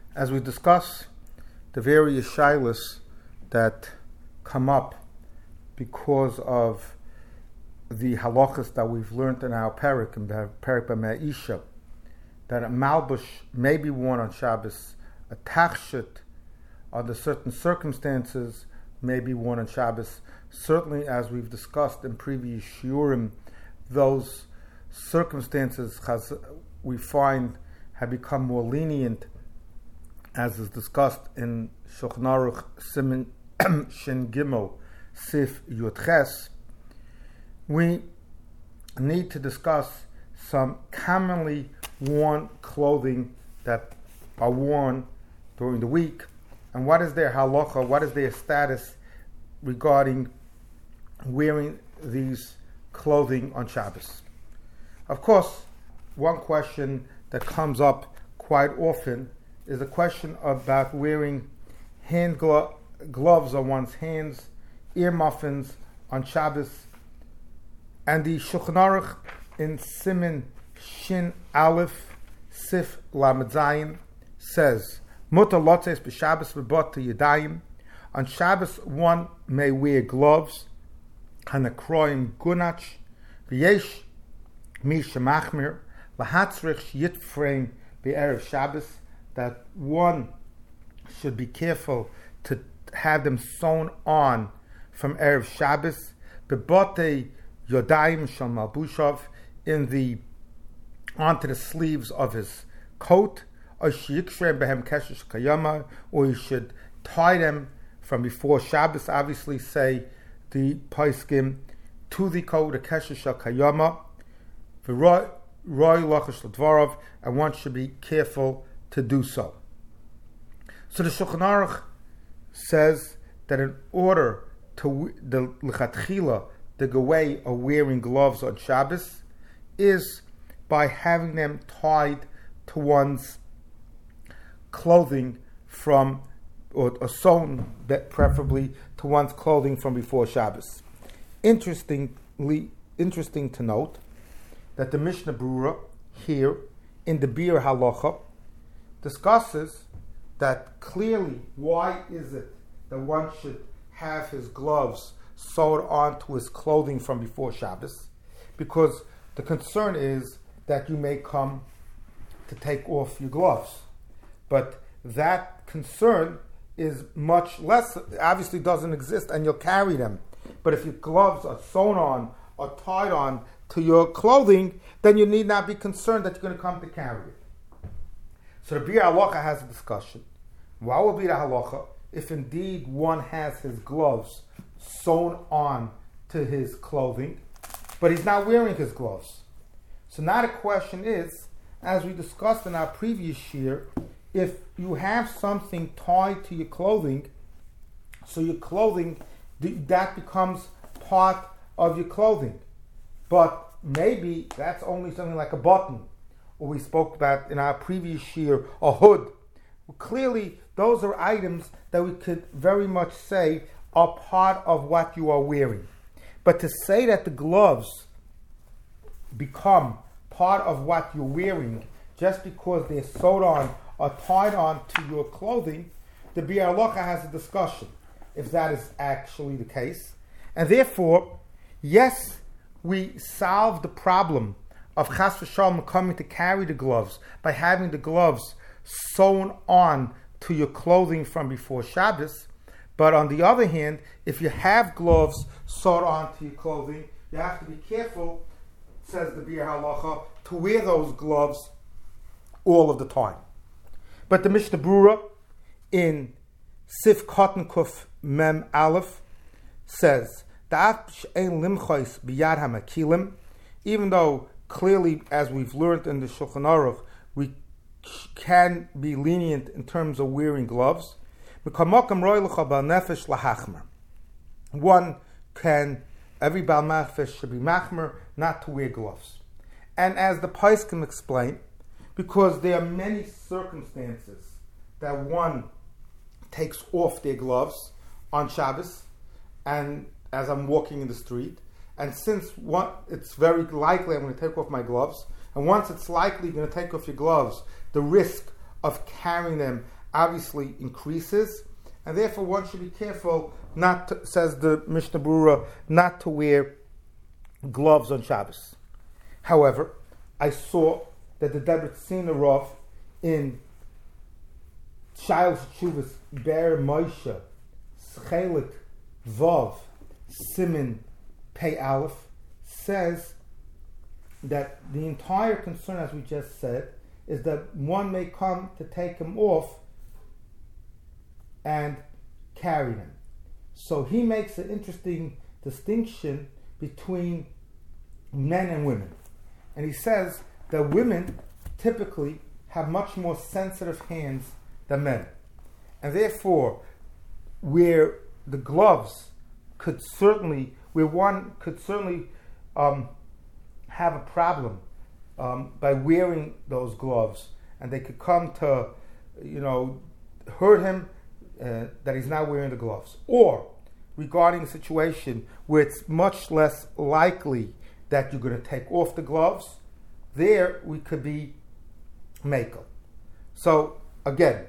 As we discuss the various shilas that come up because of the halachas that we've learned in our parak, in the parak b'me'isha, that a malbush may be worn on Shabbos, a tachshit under certain circumstances may be worn on Shabbos. Certainly, as we've discussed in previous shiurim, those circumstances we find have become more lenient, as is discussed in Shulchan Aruch Siman Shin Gimel Sif Yud Ches. We need to discuss some commonly worn clothing that are worn during the week, and what is their halacha, what is their status regarding wearing these clothing on Shabbos. Of course, one question that comes up quite often is the question about wearing hand gloves on one's hands, ear muffins on Shabbos. And the Shulchan Aruch in Siman Shin Aleph Sif Lamed Zayin says, Mutar lotzes b'Shabbos v'bot yadayim. On Shabbos one may wear gloves, hanakroim gunach, v'yesh mi shemachmir, lahatzrich yitfreim be'erev Shabbos, that one should be careful to have them sewn on from Erev Shabbos, b'bote yodayim shel malbushov, onto the sleeves of his coat, or you should tie them from before Shabbos, obviously say the Paiskim, to the coat, the kesher shel kayama, v'roy lachash l'dvarav, and one should be careful to do so. So the Shulchan Aruch says that in order to the lechatchila, the way of wearing gloves on Shabbos is by having them tied to one's clothing from, or sewn preferably to one's clothing from before Shabbos. Interesting to note that the Mishnah Berurah here in the Bir Halacha discusses that clearly why is it that one should have his gloves sewed onto his clothing from before Shabbos, because the concern is that you may come to take off your gloves. But that concern is much less, obviously doesn't exist, and you'll carry them. But if your gloves are sewn on or tied on to your clothing, then you need not be concerned that you're going to come to carry it. So the Bir Halacha has a discussion. What will be the halacha if indeed one has his gloves sewn on to his clothing, but he's not wearing his gloves? So now the question is, as we discussed in our previous year, if you have something tied to your clothing, so your clothing, that becomes part of your clothing. But maybe that's only something like a button, or we spoke about in our previous year, a hood. Well, clearly, those are items that we could very much say are part of what you are wearing. But to say that the gloves become part of what you're wearing just because they're sewed on or tied on to your clothing, the Bir Halacha has a discussion if that is actually the case. And therefore, yes, we solve the problem of Chas v'Shalom coming to carry the gloves by having the gloves sewn on to your clothing from before Shabbos. But on the other hand, if you have gloves sewn on to your clothing, you have to be careful, says the Bir Halacha, to wear those gloves all of the time. But the Mishnah Berurah in Sif Katan Kuf Mem Aleph says, even though clearly, as we've learned in the Shulchan Aruch, we can be lenient in terms of wearing gloves, one can, every Baal Nefesh should be machmer not to wear gloves. And as the Paiskim explain, because there are many circumstances that one takes off their gloves on Shabbos, and as I'm walking in the street, and since it's very likely I'm going to take off my gloves, and once it's likely you're going to take off your gloves, the risk of carrying them obviously increases, and therefore one should be careful not to, says the Mishnah Berurah, not to wear gloves on Shabbos. However, I saw that the Debretziner Rav in Shilas Tshuvas Ber Moshe Chelik Vav Simin Pei Aleph says that the entire concern, as we just said, is that one may come to take him off and carry him. So he makes an interesting distinction between men and women. And he says that women typically have much more sensitive hands than men. And therefore, where the gloves could certainly, where one could certainly have a problem by wearing those gloves, and they could come to, hurt him that he's not wearing the gloves. Or regarding a situation where it's much less likely that you're going to take off the gloves, there we could be makel. So again,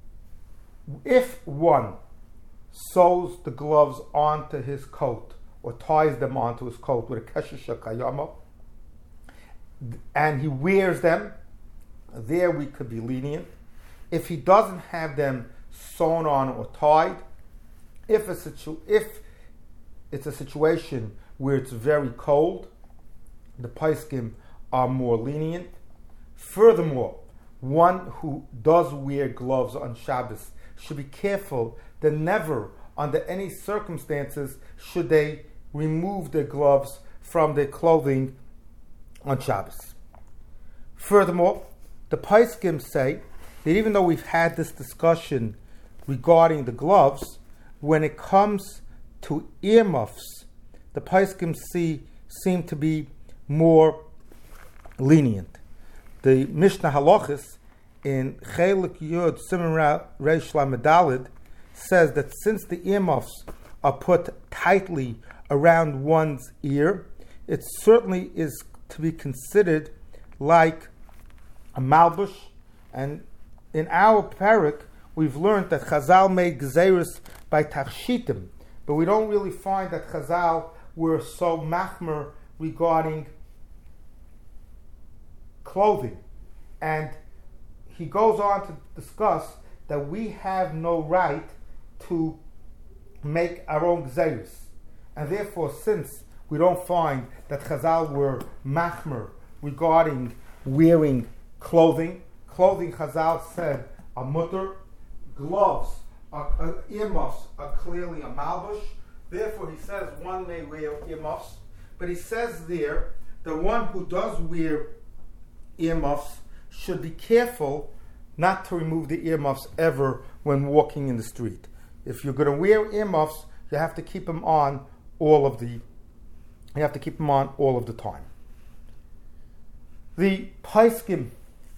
if one sews the gloves onto his coat or ties them onto his coat with a kesher shekayama, and he wears them, there we could be lenient. If he doesn't have them sewn on or tied, if it's a situation where it's very cold, the poskim are more lenient. Furthermore, one who does wear gloves on Shabbos should be careful that never, under any circumstances, should they remove their gloves from their clothing on Shabbos. Furthermore, the poskim say that even though we've had this discussion regarding the gloves, when it comes to earmuffs, the poskim seem to be more lenient. The Mishnah Halachis in Chelik Yud Siman Reish Lamed Daled says that since the earmuffs are put tightly around one's ear, it certainly is to be considered like a malbush. And in our parak, we've learned that Chazal made gzeirus by tachshitim, but we don't really find that Chazal were so machmer regarding clothing. And he goes on to discuss that we have no right to make our own gzeirus. And therefore, since we don't find that Chazal were machmer regarding wearing clothing Chazal said a mutter, gloves, earmuffs are clearly a malbush. Therefore, he says one may wear earmuffs, but he says there the one who does wear earmuffs should be careful not to remove the earmuffs ever when walking in the street. If you're going to wear earmuffs, you have to keep them on all of the time. The poskim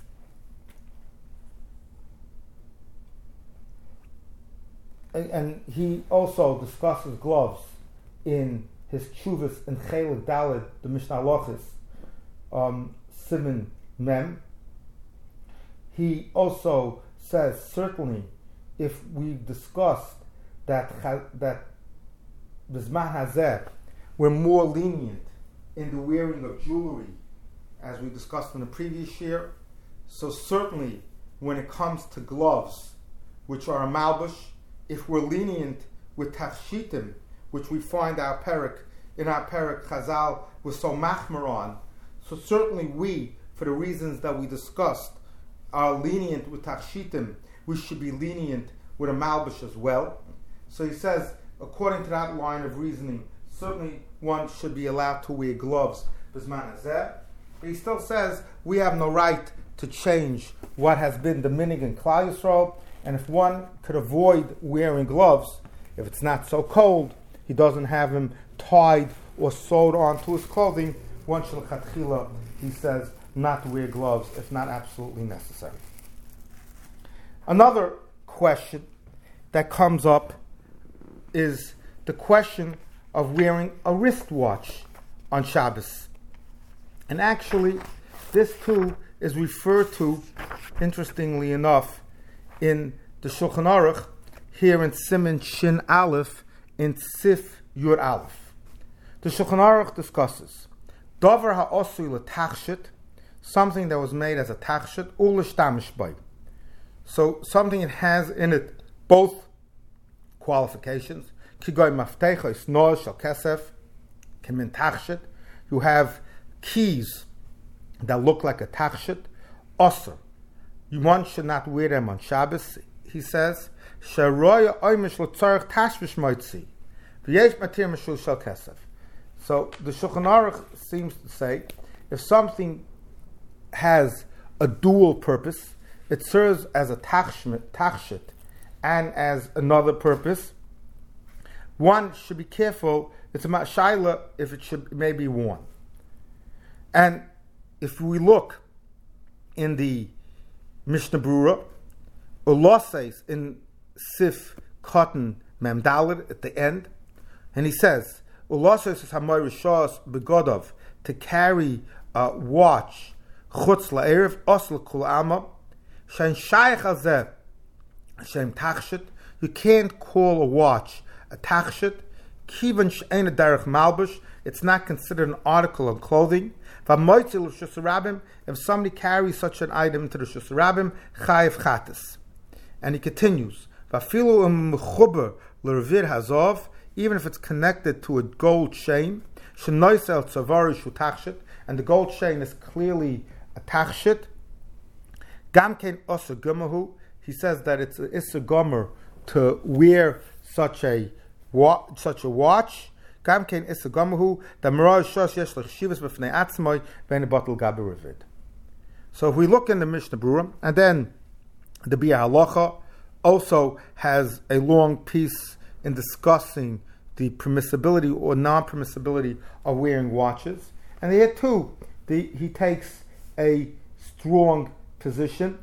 and he also discusses gloves in his Tshuvas in Chelik Daled, the Mishnah Halachis, Siman Mem. He also says certainly if we discussed that Bizman Hazeh we're more lenient in the wearing of jewelry, as we discussed in the previous year, so certainly when it comes to gloves, which are a malbush, if we're lenient with tachshitim, which we find in our parak Chazal was so machmer on, so certainly we, for the reasons that we discussed, are lenient with tachshitim, we should be lenient with a malbush as well. So he says, according to that line of reasoning, certainly one should be allowed to wear gloves, bisman hazeh. But he still says we have no right to change what has been the minig in Klal Yisrael, and if one could avoid wearing gloves, if it's not so cold, he doesn't have them tied or sewed onto his clothing, one shel chatchila, he says, not to wear gloves if not absolutely necessary. Another question that comes up is the question of wearing a wristwatch on Shabbos. And actually, this too is referred to, interestingly enough, in the Shulchan Aruch here in Siman Shin Aleph in Sif Yud Aleph. The Shulchan Aruch discusses Dover ha'osui l'tachshit, something that was made as a tachshit, u'lishtamish bay. So something that has in it both qualifications. Kigoy maftecha is noah shal kesef, kemin tachshit. You have keys that look like a tachshit. Osir. One should not wear them on Shabbos, he says. Sharoya oimish l'tzarech tashvish moitzi. V'yesh matir mishul shal kesef. So the Shulchan Aruch seems to say, if something has a dual purpose, it serves as a tachshit and as another purpose, one should be careful. It's a mashayla if it may be worn. And if we look in the Mishnah Brura, Allah says in Sif Cotton Memdalid at the end, and he says, Allah says Hamoy Rishos Begodov, to carry a watch chutz la'erev osl kul ama shein shayach hazeh shem tachshit. You can't call a watch a tachshit. Kivan she'ein derech malbush. It's not considered an article of clothing. V'moitzi l'shus rabim. If somebody carries such an item to the shus rabim, chayiv chatas. And he continues, V'afilu mechuber l'revir hazov. Even if it's connected to a gold chain, shenoisel tzavari shu tachshit, and the gold chain is clearly a tachshit. Gamkein osa gumahu. He says that it's an issa gomer to wear such a watch. Gamkein issa gomahu. The marah shos yesh l'chshivas b'fnei atzmoi ben batel gabi revid. So if we look in the Mishnah Brura, and then the Bia Halacha also has a long piece in discussing the permissibility or non-permissibility of wearing watches. And here too, he takes a strong position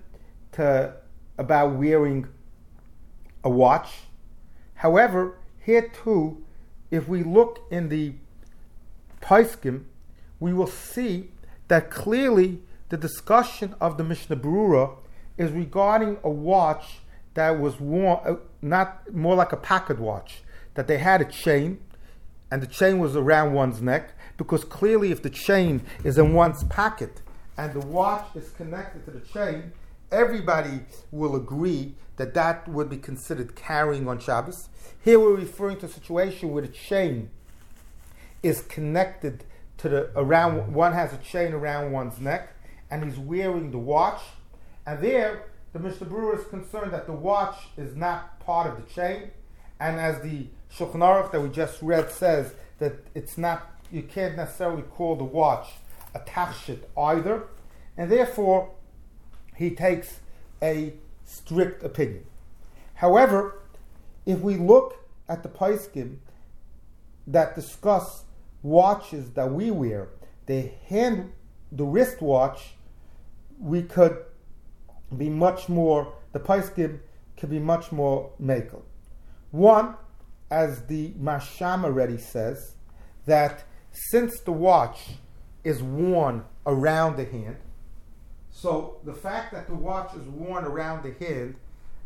about wearing a watch. However, here too, if we look in the Paiskim, we will see that clearly the discussion of the Mishnah Brura is regarding a watch that was worn, not more like a pocket watch, that they had a chain, and the chain was around one's neck, because clearly if the chain is in one's pocket and the watch is connected to the chain, everybody will agree that that would be considered carrying on Shabbos. Here we're referring to a situation where the chain is connected to one has a chain around one's neck, and he's wearing the watch, and there the Mishnah Brura is concerned that the watch is not part of the chain, and as the Shulchan Aruch that we just read says, that it's not, you can't necessarily call the watch a tachshit either, and therefore he takes a strict opinion. However, if we look at the Paiskim that discuss watches that we wear, the wristwatch, we could be much more, the Paiskim could be much more makel. One, as the Masham already says, that since the watch is worn around the hand, so the fact that the watch is worn around the hand,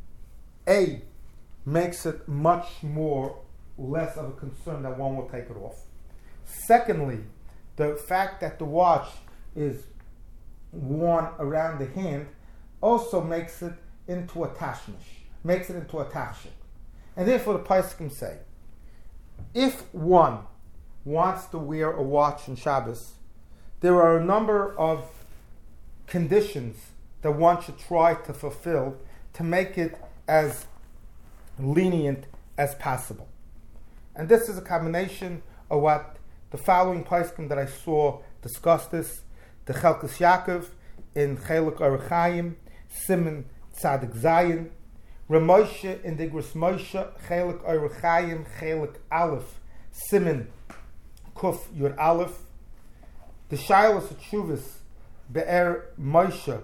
makes it much more less of a concern that one will take it off. Secondly, the fact that the watch is worn around the hand also makes it into a tashmish, makes it into a tachshit. And therefore the Paiskim say, if one wants to wear a watch on Shabbos, there are a number of conditions that one should try to fulfill to make it as lenient as possible. And this is a combination of what the following Paiskim that I saw discuss this, the Chelkas Yaakov in Chelik Orach Chaim, Siman Tzadik Zayin, Ramoshe in the Igros Moshe, Chelik Orach Chaim, Chelik Aleph, Siman Kuf Yud Aleph, the Shailas Tshuvas Be'er Moshe,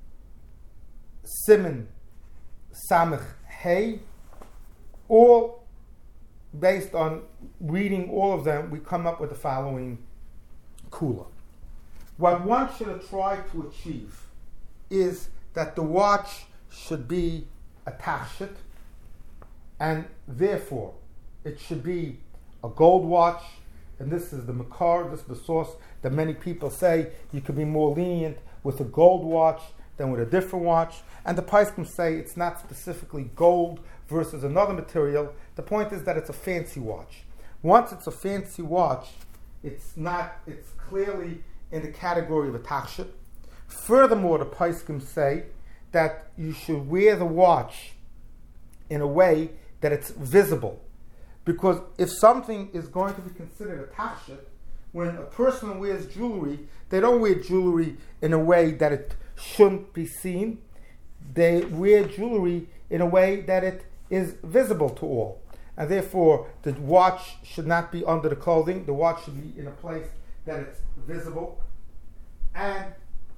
Siman Samech Hey, all based on reading all of them, we come up with the following kula. What one should try to achieve is that the watch should be a tachshit, and therefore it should be a gold watch. And this is the makar, this is the source that many people say you could be more lenient with a gold watch than with a different watch. And the poskim say it's not specifically gold versus another material. The point is that it's a fancy watch. Once it's a fancy watch, it's clearly in the category of a tachshit. Furthermore, the poskim say that you should wear the watch in a way that it's visible. Because if something is going to be considered a tachshit, when a person wears jewelry, they don't wear jewelry in a way that it shouldn't be seen. They wear jewelry in a way that it is visible to all. And therefore, the watch should not be under the clothing. The watch should be in a place that it's visible. And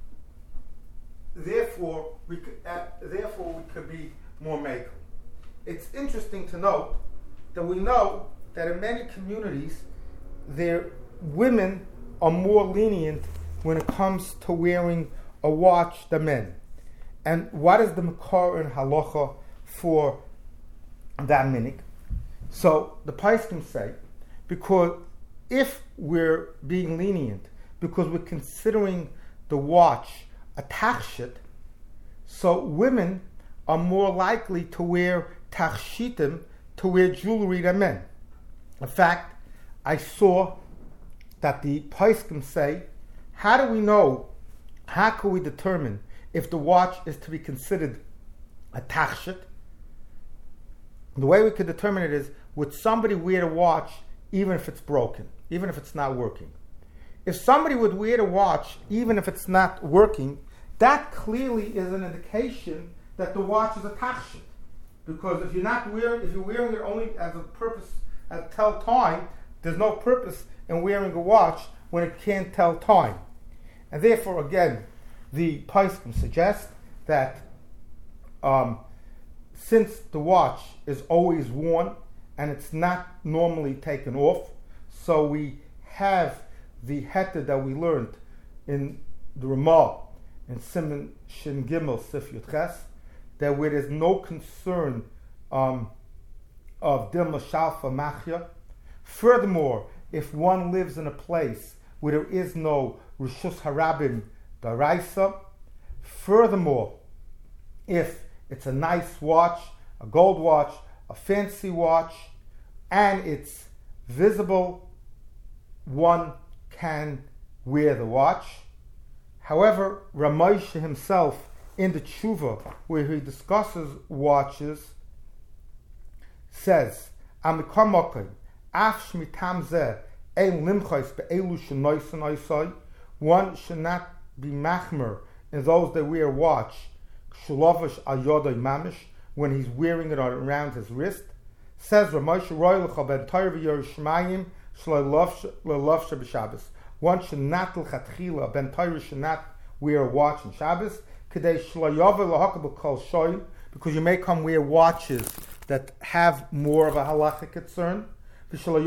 therefore, we could be more makel. It's interesting to note that we know that in many communities, women are more lenient when it comes to wearing a watch than men. And what is the makar in halacha for that minig? So the poskim say, because if we're being lenient, because we're considering the watch a tachshit, so women are more likely to wear tachshitim, to wear jewelry than men. In fact, I saw that the poskim say, how do we know, how can we determine if the watch is to be considered a tachshit? The way we could determine it is, would somebody wear a watch even if it's broken, even if it's not working? If somebody would wear a watch even if it's not working, that clearly is an indication that the watch is a tachshit. Because if you're wearing it only as a purpose, to tell time, there's no purpose in wearing a watch when it can't tell time. And therefore, again, the poskim suggest that since the watch is always worn and it's not normally taken off, so we have the heter that we learned in the Ramah in Siman Shin Gimel Sif Yud Ches, that where there's no concern of Dilma Shalfa Machya. Furthermore, if one lives in a place where there is no Rishus Harabim Daraisa, furthermore, if it's a nice watch, a gold watch, a fancy watch, and it's visible, one can wear the watch. However, Ramosha himself, in the Tshuva, where he discusses watches, says, one should not be machmer in those that wear a watch when he's wearing it around his wrist. Says Ramosha, one should not ben Torah should not wear a watch on Shabbos, because you may come wear watches that have more of a halachic concern. You're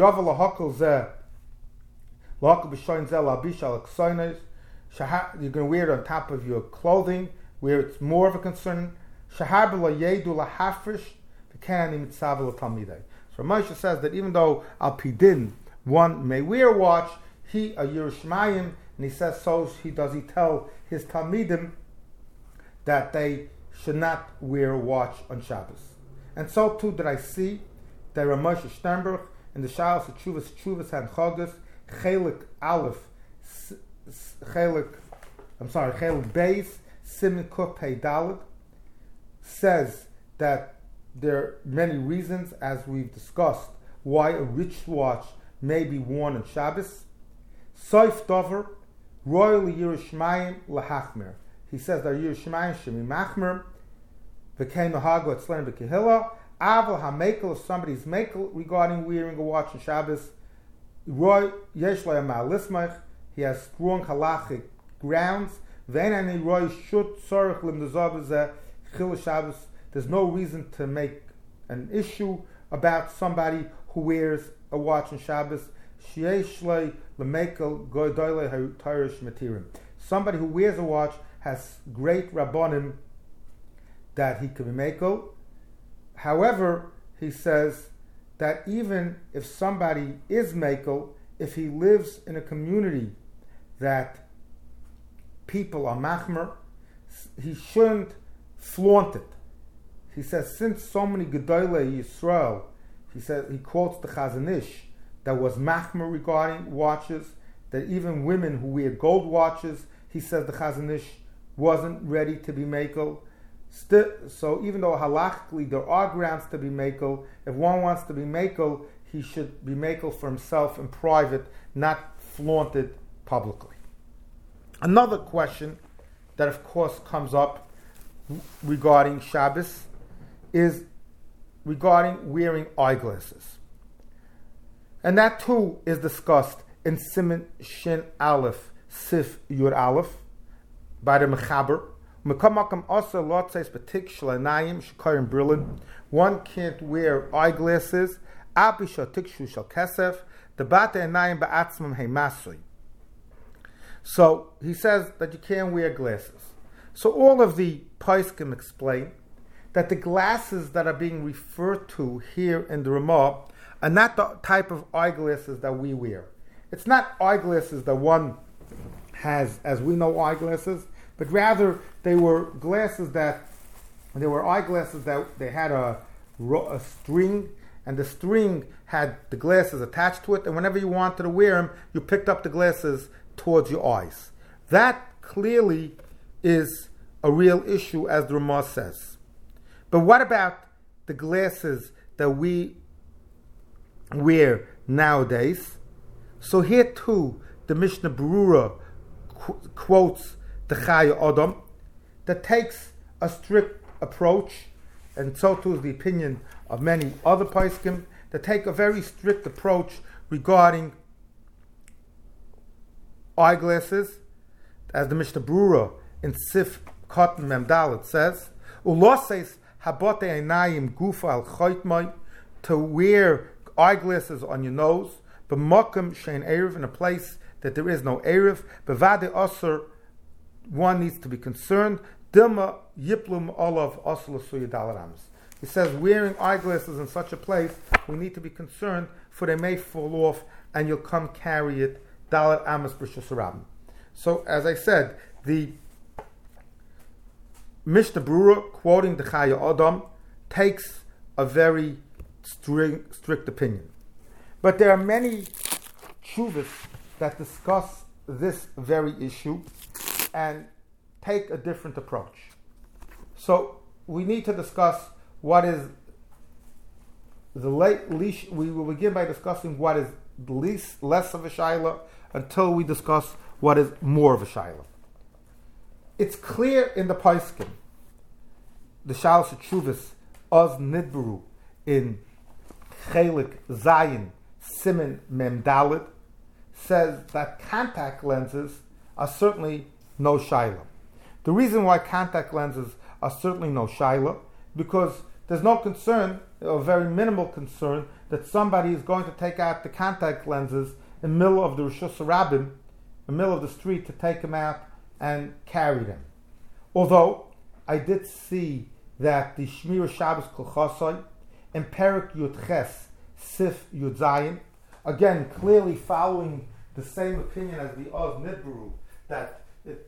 going to wear it on top of your clothing, where it's more of a concern. So Moshe says that even though al pidin one may wear a watch, he a Yerushalayim, and he says so he tell his talmidim that they should not wear a watch on Shabbos. And so too did I see that Ramoshe Sternberg in the Shalos of Chuvas and Chogas Chelik Beis Siman Kuf Pei Dalet says that there are many reasons, as we've discussed, why a rich watch may be worn on Shabbos. Soif Dover Royal Yerushalayim Lahachmer. He says that Yerushalayim should be machmer. V'kein Nahago Etzlein V'kehila. Aval HaMekel, if somebody's mekel regarding wearing a watch on Shabbos, Roy Yesh Lo Yamal Lismach, he has strong halachic grounds. Ve'en Ani Roy Shut Tzorich Lim Dezav Zeh Chil Shabbos. There's no reason to make an issue about somebody who wears a watch on Shabbos. Somebody who wears a watch has great rabbonim that he can be mekel. However, he says that even if somebody is mekel, if he lives in a community that people are machmer, he shouldn't flaunt it. He says, since so many Gedolei Yisrael, he says, he quotes the Chazon Ish that was machmer regarding watches, that even women who wear gold watches, he says the Chazon Ish wasn't ready to be mekel. So even though halachically there are grounds to be mekel, if one wants to be mekel, he should be mekel for himself in private, not flaunted publicly. Another question that of course comes up regarding Shabbos is regarding wearing eyeglasses. And that too is discussed in Siman Shin Aleph, Sif Yud Aleph, by the Mechaber. One can't wear eyeglasses. So he says that you can't wear glasses. So all of the poskim explain that the glasses that are being referred to here in the Ramah are not the type of eyeglasses that we wear. It's not eyeglasses that one has, as we know eyeglasses, but rather they were eyeglasses that they had a string, and the string had the glasses attached to it, and whenever you wanted to wear them, you picked up the glasses towards your eyes. That clearly is a real issue, as the Ramah says. But what about the glasses that we wear nowadays? So here too, the Mishnah Berurah quotes the Chaya Adam that takes a strict approach, and so too is the opinion of many other poskim that take a very strict approach regarding eyeglasses, as the Mishnah Berurah in Sif Cotton Memdalet says, "Uloses habote einayim gufa al choitmai," to wear eyeglasses on your nose, b'makom shein erev, in a place that there is no erev, b'vade osur, one needs to be concerned. Dilma yiplum olav osur l'suya dalarams. He says wearing eyeglasses in such a place, we need to be concerned, for they may fall off and you'll come carry it dalar amas b'rishus harabim. So as I said, the Mishnah Berurah, quoting the Chaya Adam, takes a very strict opinion. But there are many tshuvas that discuss this very issue and take a different approach. So we need to discuss what is the least. We will begin by discussing what is less of a shaila until we discuss what is more of a shaila. It's clear in the poskim, the Shalos Tshuvas Oz Nidberu in Chelik Zayin Siman Mem Dalet says that contact lenses are certainly no shaila. The reason why contact lenses are certainly no shaila, because there's no concern, or very minimal concern, that somebody is going to take out the contact lenses in the middle of the Rishus Harabim, in the middle of the street, to take them out and carry them. Although I did see that the Shmir Shabbos Kol Chosai in Perek Yud Ches Sif Yud Zayin, again clearly following the same opinion as the Oz Nidberu, that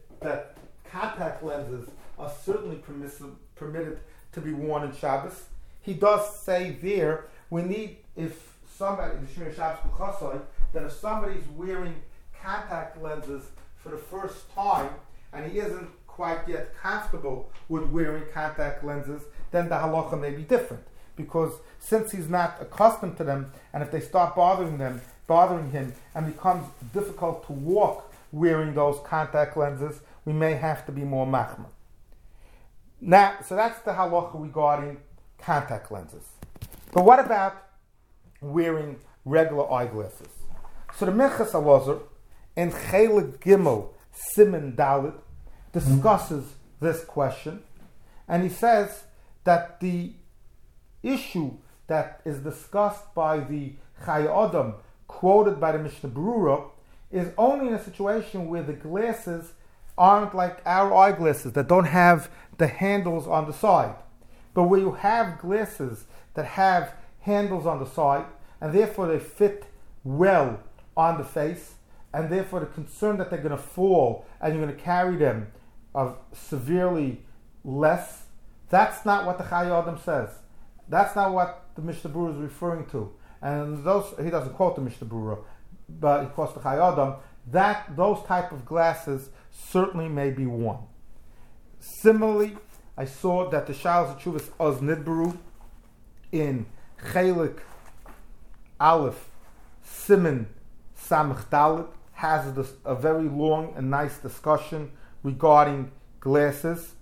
contact lenses are certainly permitted to be worn in Shabbos. He does say there, we need, if somebody, the Shmir Shabbos Kol Chosai, that if somebody's wearing contact lenses for the first time and he isn't quite yet comfortable with wearing contact lenses, then the halacha may be different. Because since he's not accustomed to them, and if they start bothering him, and becomes difficult to walk wearing those contact lenses, we may have to be more machmer. Now, so that's the halacha regarding contact lenses. But what about wearing regular eyeglasses? So the Minchas Elazar in Chelik Gimel Siman Dalet discusses this question, and he says that the issue that is discussed by the Chaya Adam, quoted by the Mishnah Berurah, is only in a situation where the glasses aren't like our eyeglasses that don't have the handles on the side. But where you have glasses that have handles on the side, and therefore they fit well on the face, and therefore the concern that they're going to fall and you're going to carry them of severely less, that's not what the Chayei Adam says. That's not what the Mishnah Berurah is referring to. And he doesn't quote the Mishnah Berurah, but he quotes the Chayei Adam, that those type of glasses certainly may be worn. Similarly, I saw that the Shalos Teshuvos Oz Nidbaru in Chelik Aleph Siman Samech Dalet has a very long and nice discussion regarding glasses.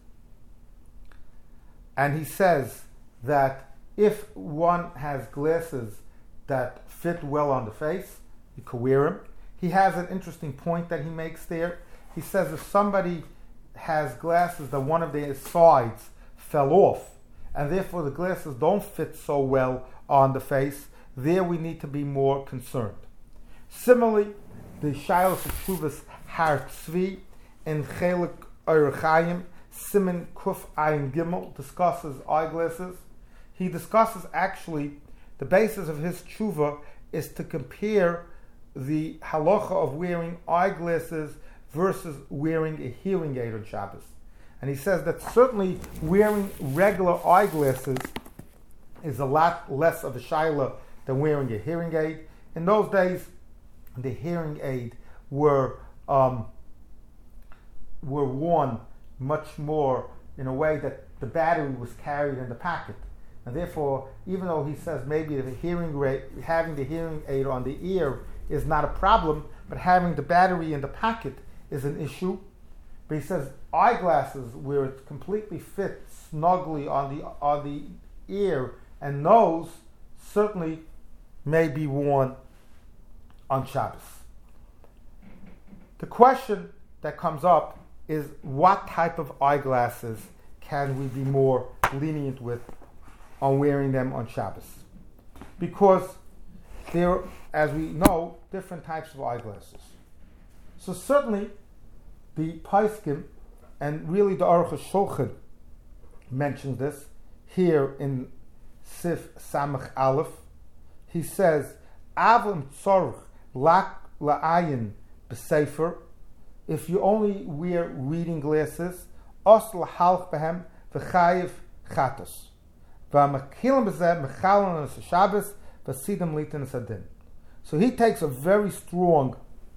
And he says that if one has glasses that fit well on the face, you can wear them. He has an interesting point that he makes there. He says if somebody has glasses that one of their sides fell off, and therefore the glasses don't fit so well on the face, there we need to be more concerned. Similarly, the Shalos Teshuvos Har Tzvi in Chelik Orach Chaim Siman Kuf Ayin Gimel discusses eyeglasses. He discusses actually the basis of his tshuva is to compare the halacha of wearing eyeglasses versus wearing a hearing aid on Shabbos. And he says that certainly wearing regular eyeglasses is a lot less of a shaila than wearing a hearing aid. In those days, the hearing aid were worn much more in a way that the battery was carried in the pocket. And therefore, even though he says maybe having the hearing aid on the ear is not a problem, but having the battery in the pocket is an issue. But he says eyeglasses where it completely fits snugly on the ear and nose certainly may be worn on Shabbos. The question that comes up is what type of eyeglasses can we be more lenient with on wearing them on Shabbos? Because there are, as we know, different types of eyeglasses. So certainly the Paiskim, and really the Aruch HaShulchan mentions this here in Sif Samach Aleph. He says, Avim tzorch lak la'ayin b'sefer, if you only wear reading glasses, os lahalch behem v'chayiv chatos. V'amakilim b'zeh mechalan as Shabbos v'sidam litin as adin. So he takes a very strong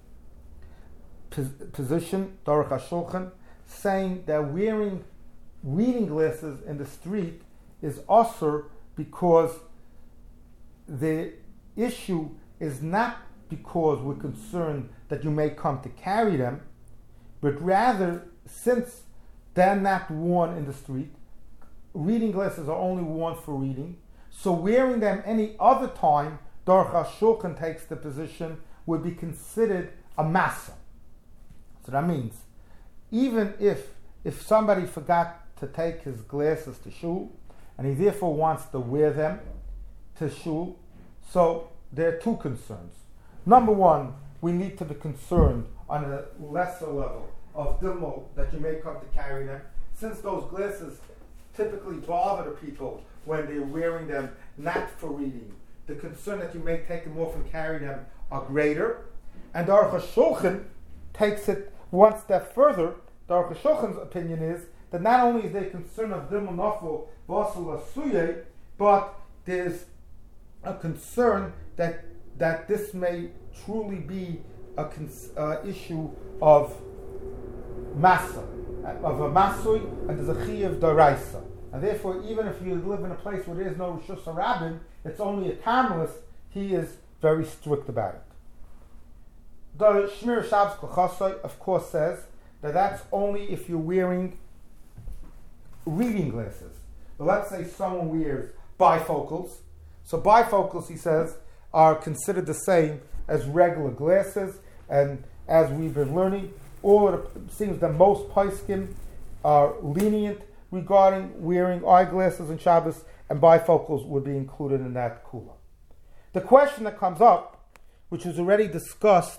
position, Aruch HaShulchan, saying that wearing reading glasses in the street is osur because the issue is not because we're concerned that you may come to carry them, but rather since they're not worn in the street, reading glasses are only worn for reading, so wearing them any other time, Aruch HaShulchan takes the position, would be considered a masa. So that means, even if somebody forgot to take his glasses to shul, and he therefore wants to wear them to shul, so there are two concerns. Number one, we need to be concerned on a lesser level of dimul that you may come to carry them, since those glasses typically bother the people when they're wearing them not for reading. The concern that you may take them off and carry them are greater. And Aruch HaShulchan takes it one step further. The Aruch HaShulchan's opinion is that not only is there concern of dimul nafel v'asul asuye, but there's a concern that this may truly be a issue of masa, of a masui, and there's a chiyuv d'oraisa. And therefore, even if you live in a place where there is no Rishus HaRabim, it's only a Karmelis, he is very strict about it. The Shmir Shabbos Kol, of course, says that that's only if you're wearing reading glasses. But let's say someone wears bifocals. So bifocals, he says, are considered the same as regular glasses. And as we've been learning, it seems that most Paiskim are lenient regarding wearing eyeglasses on Shabbos, and bifocals would be included in that kula. The question that comes up, which was already discussed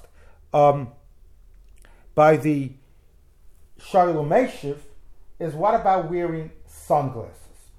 by the Shalom Meshiv, is what about wearing sunglasses?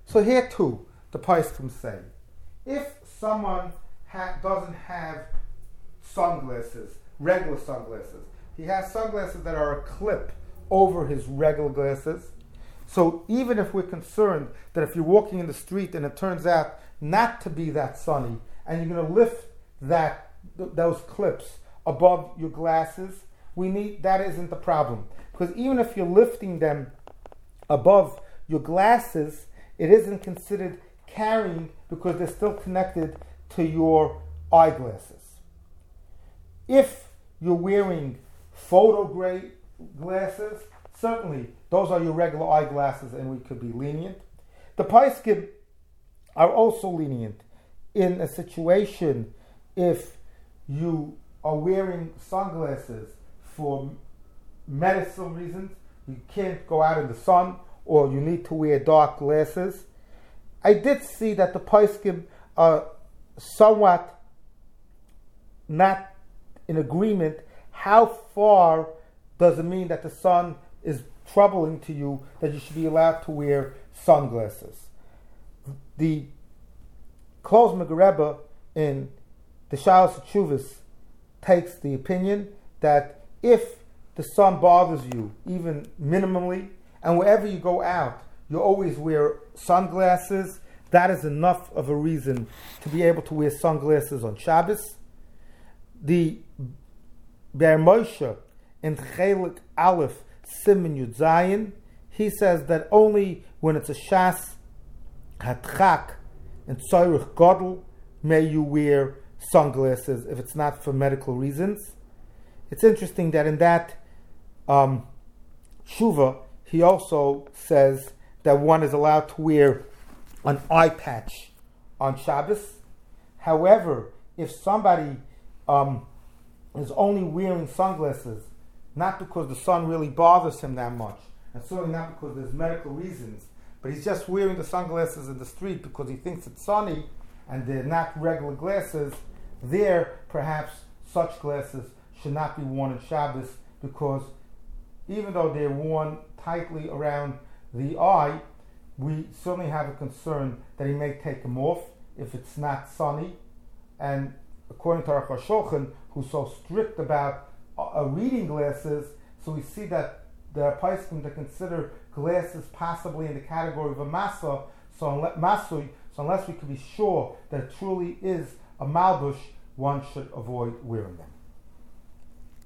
So here too, the poskim say, if someone doesn't have sunglasses, regular sunglasses, he has sunglasses that are a clip over his regular glasses. So even if we're concerned that if you're walking in the street and it turns out not to be that sunny, and you're going to lift those clips above your glasses, that isn't the problem. Because even if you're lifting them above your glasses, it isn't considered carrying because they're still connected to your eyeglasses. If you're wearing photo gray glasses, certainly those are your regular eyeglasses and we could be lenient. The poskim are also lenient in a situation if you are wearing sunglasses for medical reasons, you can't go out in the sun, or you need to wear dark glasses. I did see that the poskim are somewhat not in agreement. How far does it mean that the sun is troubling to you that you should be allowed to wear sunglasses? The Klozmer Rebbe in the Shalos Teshuvos takes the opinion that if the sun bothers you, even minimally, and wherever you go out, you always wear sunglasses, that is enough of a reason to be able to wear sunglasses on Shabbos. The Ber Moshe in Chelik Aleph Siman Yud Zayin, he says that only when it's a Shas Hatchak and Tzorich Godel may you wear sunglasses if it's not for medical reasons. It's interesting that in that Tshuva, he also says that one is allowed to wear an eye patch on Shabbos. However, if somebody is only wearing sunglasses, not because the sun really bothers him that much, and certainly not because there's medical reasons, but he's just wearing the sunglasses in the street because he thinks it's sunny and they're not regular glasses, there perhaps such glasses should not be worn on Shabbos, because even though they're worn tightly around the eye, we certainly have a concern that he may take them off if it's not sunny. And according to our Shulchan, who's so strict about reading glasses, so we see that there are poskim that consider glasses possibly in the category of a masui, so unless we can be sure that it truly is a malbush, one should avoid wearing them.